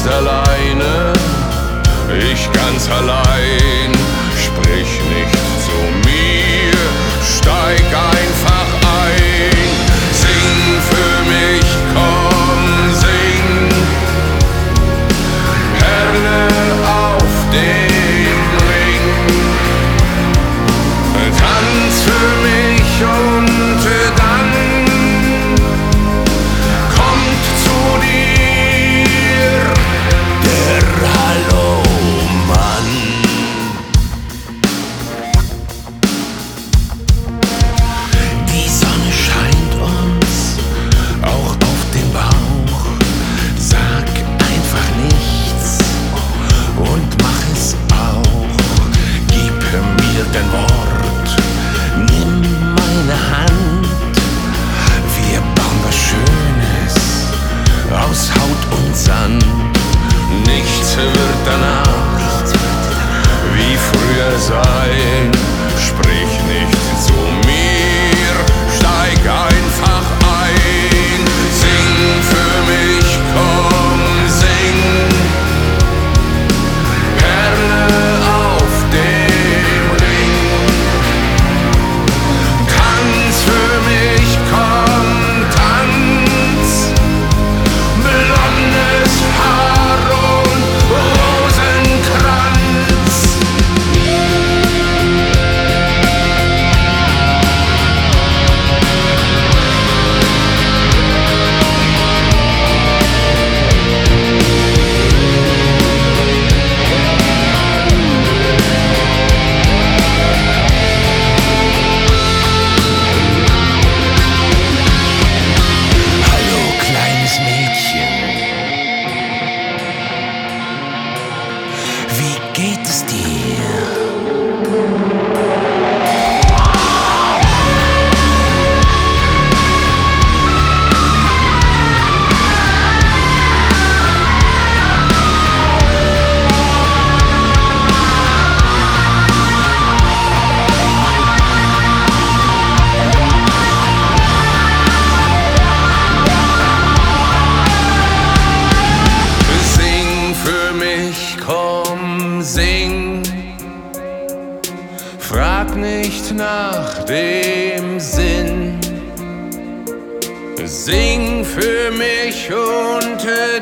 alleine, ich ganz allein. Sprich nicht zu mir, steig einfach ein. Sing für mich, komm, sing. Perle auf dem Ring. Tanz für mich und dann kommt zu dir der Hallo-Mann. Die Sonne scheint uns auch auf den Bauch. Sag einfach nichts und mach es auch. Gib mir dein Wort, nimm meine Hand. Wir bauen was Schönes aus Haut und Sand. Nichts wird danach wie früher sein. Sprich nicht zu mir, steig einfach ein. Sing für mich, komm, sing. Perle auf dem Ring. Tanz für mich, komm, tanz. Blondes Haar und Rosenkranz. Hallo, kleines Mädchen. Wie geht es dir? Sing für mich, komm, sing. Frag nicht nach dem Sinn. Sing für mich und